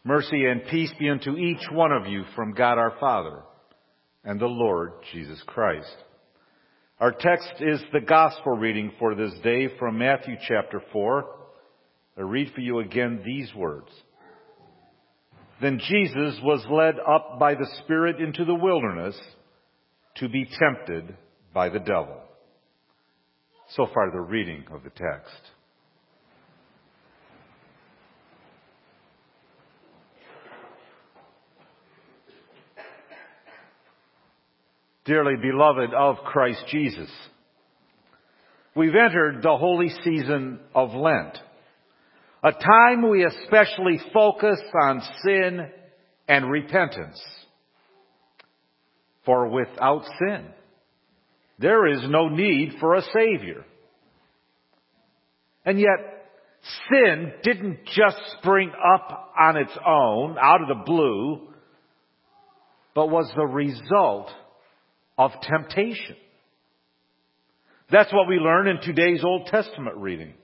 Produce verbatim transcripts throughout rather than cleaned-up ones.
Mercy and peace be unto each one of you from God our Father and the Lord Jesus Christ. Our text is the gospel reading for this day from Matthew chapter four. I read for you again these words. Then Jesus was led up by the Spirit into the wilderness to be tempted by the devil. So far the reading of the text. Dearly beloved of Christ Jesus, we've entered the holy season of Lent, a time we especially focus on sin and repentance. For without sin, there is no need for a Savior. And yet, sin didn't just spring up on its own, out of the blue, but was the result of temptation. That's what we learn in today's Old Testament reading.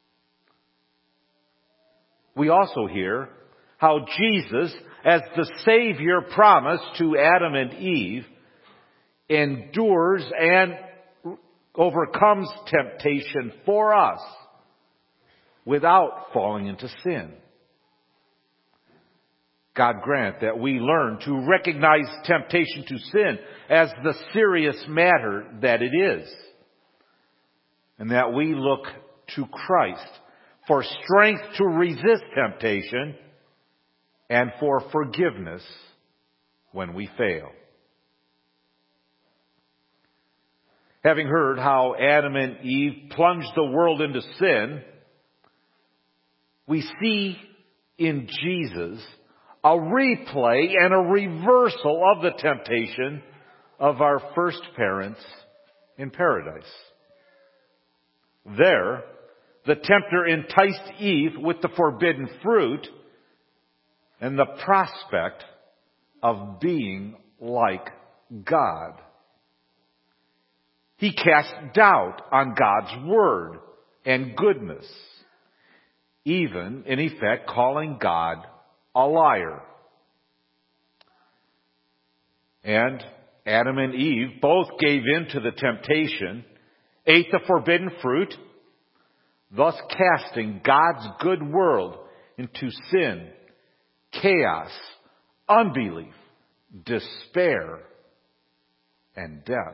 We also hear how Jesus, as the Savior promised to Adam and Eve, endures and overcomes temptation for us without falling into sin. God grant that we learn to recognize temptation to sin as the serious matter that it is, and that we look to Christ for strength to resist temptation and for forgiveness when we fail. Having heard how Adam and Eve plunged the world into sin, we see in Jesus a replay and a reversal of the temptation of our first parents in paradise. There, the tempter enticed Eve with the forbidden fruit and the prospect of being like God. He cast doubt on God's word and goodness, even, in effect, calling God a liar. And Adam and Eve both gave in to the temptation, ate the forbidden fruit, thus casting God's good world into sin, chaos, unbelief, despair, and death.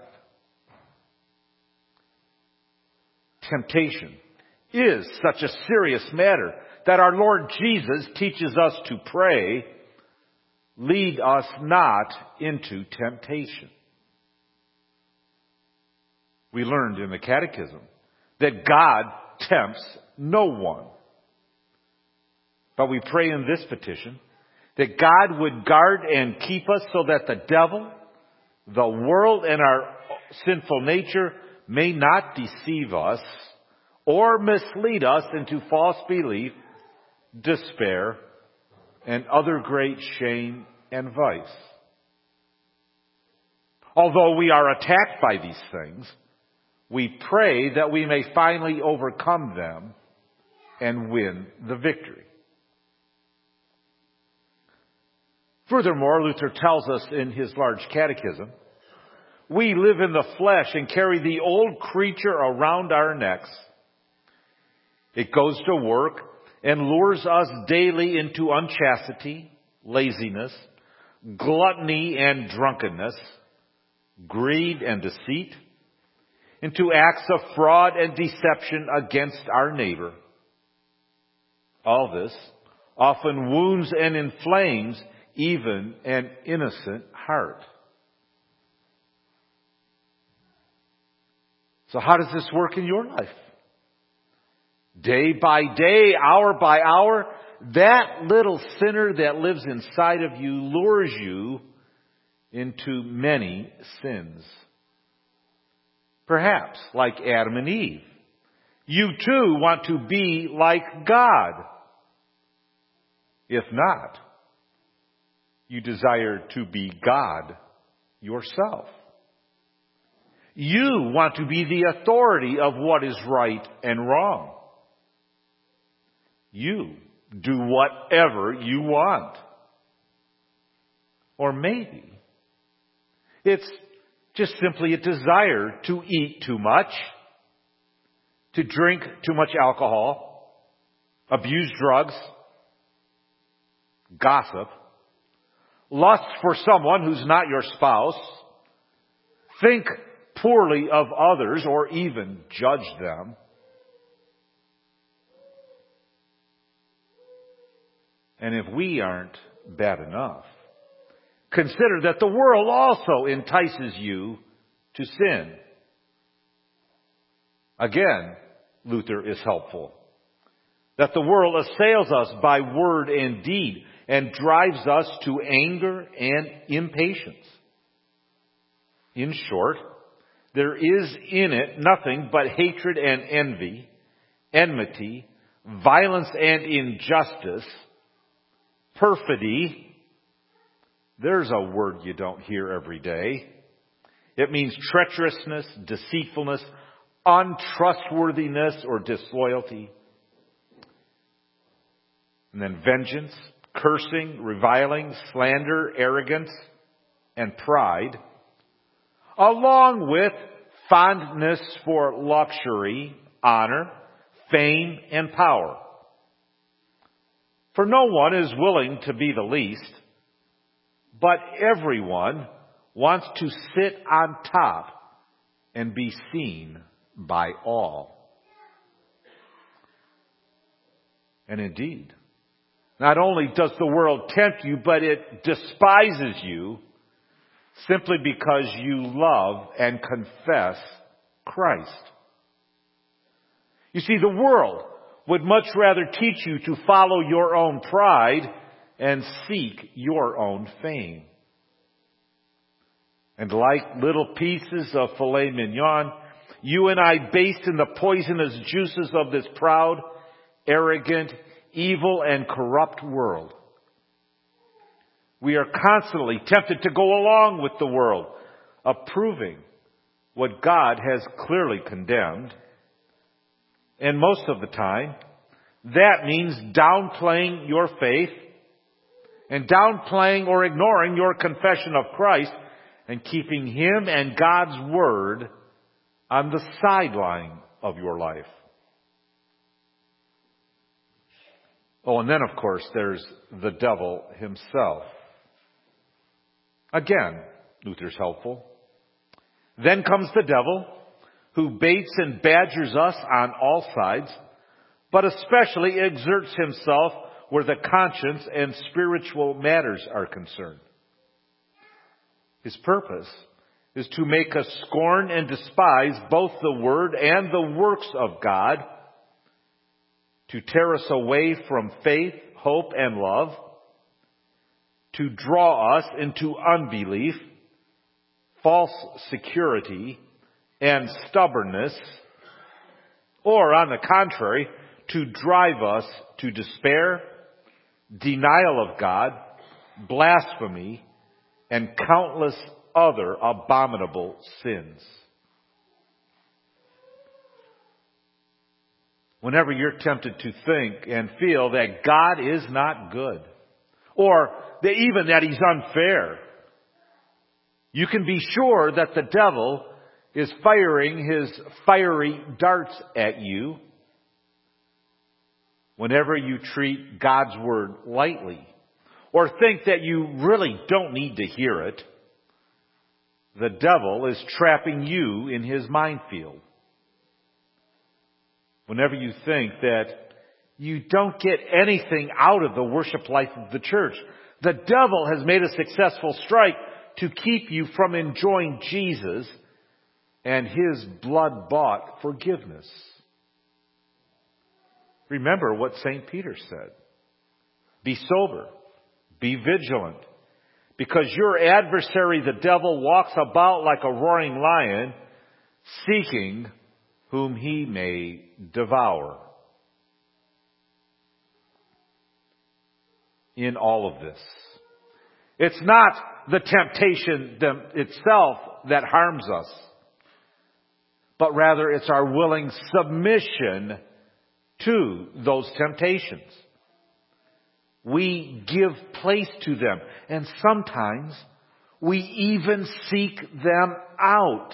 Temptation is such a serious matter that our Lord Jesus teaches us to pray, lead us not into temptation. We learned in the Catechism that God tempts no one. But we pray in this petition that God would guard and keep us so that the devil, the world, and our sinful nature may not deceive us or mislead us into false belief, despair, and other great shame and vice. Although we are attacked by these things, we pray that we may finally overcome them and win the victory. Furthermore, Luther tells us in his large catechism, we live in the flesh and carry the old creature around our necks. It goes to work and lures us daily into unchastity, laziness, gluttony and drunkenness, greed and deceit, into acts of fraud and deception against our neighbor. All this often wounds and inflames even an innocent heart. So how does this work in your life? Day by day, hour by hour, that little sinner that lives inside of you lures you into many sins. Perhaps, like Adam and Eve, you too want to be like God. If not, you desire to be God yourself. You want to be the authority of what is right and wrong. You do whatever you want. Or maybe it's just simply a desire to eat too much, to drink too much alcohol, abuse drugs, gossip, lust for someone who's not your spouse, think poorly of others or even judge them. And if we aren't bad enough, consider that the world also entices you to sin. Again, Luther is helpful. That the world assails us by word and deed and drives us to anger and impatience. In short, there is in it nothing but hatred and envy, enmity, violence and injustice, perfidy. There's a word you don't hear every day. It means treacherousness, deceitfulness, untrustworthiness, or disloyalty. And then vengeance, cursing, reviling, slander, arrogance, and pride, along with fondness for luxury, honor, fame, and power. For no one is willing to be the least, but everyone wants to sit on top and be seen by all. And indeed, not only does the world tempt you, but it despises you simply because you love and confess Christ. You see, the world would much rather teach you to follow your own pride and seek your own fame. And like little pieces of filet mignon, you and I, based in the poisonous juices of this proud, arrogant, evil, and corrupt world, we are constantly tempted to go along with the world, approving what God has clearly condemned. And most of the time, that means downplaying your faith and downplaying or ignoring your confession of Christ and keeping Him and God's Word on the sideline of your life. Oh, and then of course there's the devil himself. Again, Luther's helpful. Then comes the devil, who baits and badgers us on all sides, but especially exerts himself where the conscience and spiritual matters are concerned. His purpose is to make us scorn and despise both the Word and the works of God, to tear us away from faith, hope, and love, to draw us into unbelief, false security, and stubbornness, or on the contrary, to drive us to despair, denial of God, blasphemy, and countless other abominable sins. Whenever you're tempted to think and feel that God is not good, or that even that He's unfair, you can be sure that the devil is firing his fiery darts at you whenever you treat God's Word lightly, or think that you really don't need to hear it. The devil is trapping you in his minefield. Whenever you think that you don't get anything out of the worship life of the church, the devil has made a successful strike to keep you from enjoying Jesus and His blood-bought forgiveness. Remember what Saint Peter said. Be sober. Be vigilant. Because your adversary, the devil, walks about like a roaring lion, seeking whom he may devour. In all of this, it's not the temptation itself that harms us, but rather it's our willing submission to those temptations. We give place to them. And sometimes we even seek them out.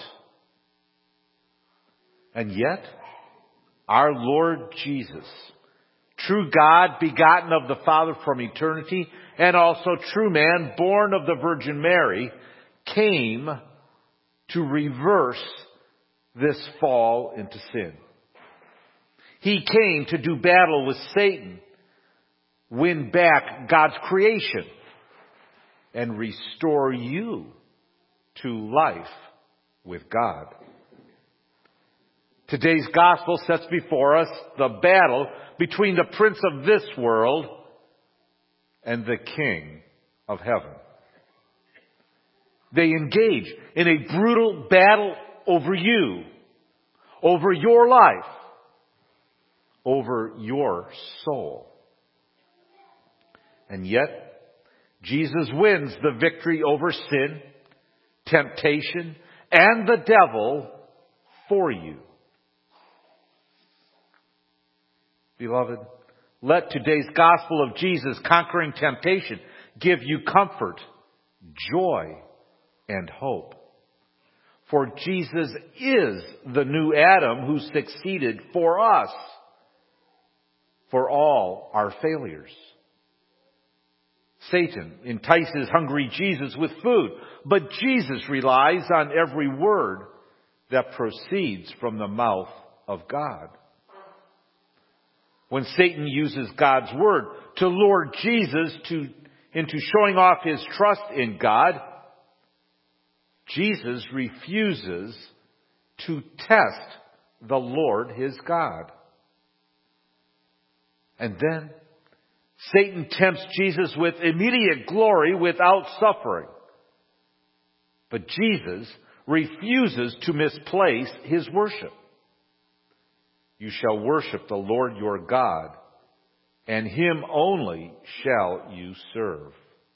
And yet, our Lord Jesus, true God, begotten of the Father from eternity, and also true man, born of the Virgin Mary, came to reverse this fall into sin. He came to do battle with Satan, win back God's creation, and restore you to life with God. Today's gospel sets before us the battle between the prince of this world and the King of heaven. They engage in a brutal battle over you, over your life, over your soul. And yet, Jesus wins the victory over sin, temptation, and the devil for you. Beloved, let today's gospel of Jesus conquering temptation give you comfort, joy, and hope. For Jesus is the new Adam who succeeded for us, for all our failures. Satan entices hungry Jesus with food, but Jesus relies on every word that proceeds from the mouth of God. When Satan uses God's word to lure Jesus to, into showing off his trust in God, Jesus refuses to test the Lord his God. And then Satan tempts Jesus with immediate glory without suffering. But Jesus refuses to misplace his worship. You shall worship the Lord your God, and him only shall you serve.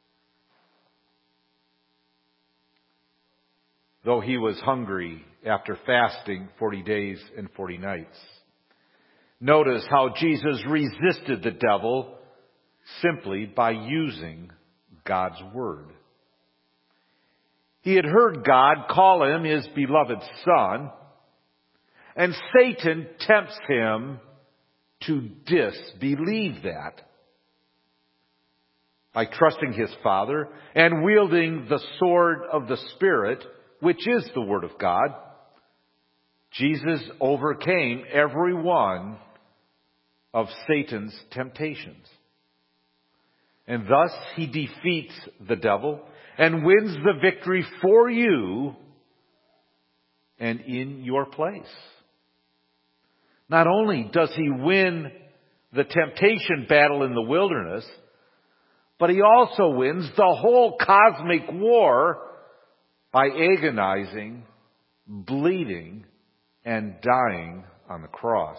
Though he was hungry after fasting forty days and forty nights. Notice how Jesus resisted the devil simply by using God's word. He had heard God call him his beloved Son, and Satan tempts him to disbelieve that. By trusting his Father and wielding the sword of the Spirit, which is the Word of God, Jesus overcame every one of Satan's temptations. And thus he defeats the devil and wins the victory for you and in your place. Not only does he win the temptation battle in the wilderness, but he also wins the whole cosmic war by agonizing, bleeding, and dying on the cross.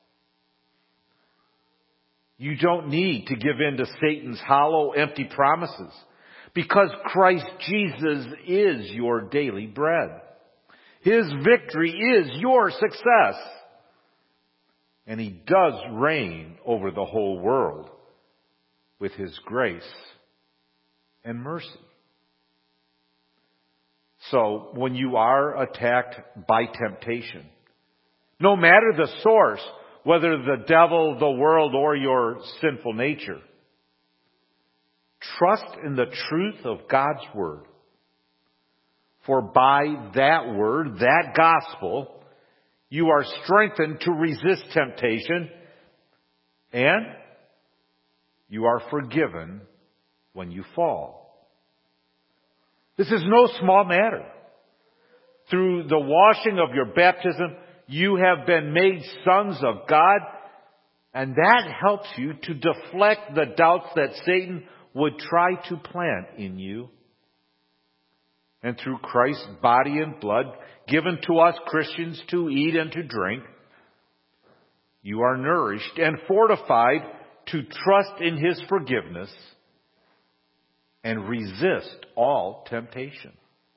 You don't need to give in to Satan's hollow, empty promises, because Christ Jesus is your daily bread. His victory is your success. And he does reign over the whole world with his grace and mercy. So, when you are attacked by temptation, no matter the source, whether the devil, the world, or your sinful nature, trust in the truth of God's word. For by that word, that gospel, you are strengthened to resist temptation, and you are forgiven when you fall. This is no small matter. Through the washing of your baptism, you have been made sons of God, and that helps you to deflect the doubts that Satan would try to plant in you. And through Christ's body and blood, given to us Christians to eat and to drink, you are nourished and fortified to trust in his forgiveness and resist all temptation.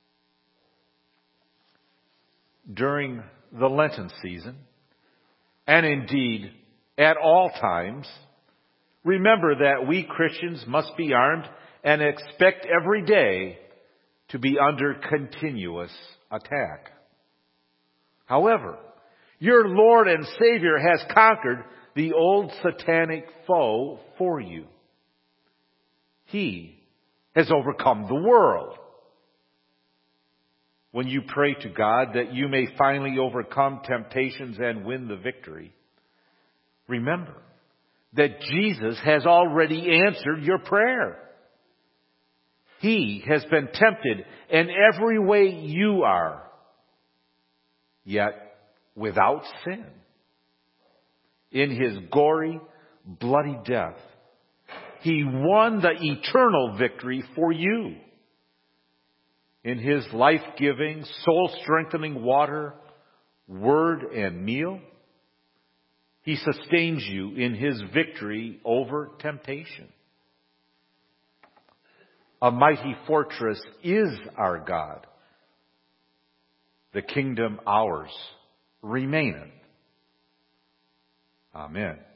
During the Lenten season, and indeed at all times, Remember that we Christians must be armed and expect every day to be under continuous attack. However, your Lord and Savior has conquered the old satanic foe for you. He has overcome the world. When you pray to God that you may finally overcome temptations and win the victory, remember that Jesus has already answered your prayer. He has been tempted in every way you are, yet without sin. In His gory, bloody death, He won the eternal victory for you. In His life-giving, soul-strengthening water, word, and meal, He sustains you in His victory over temptation. A mighty fortress is our God. The kingdom ours remaineth. Amen.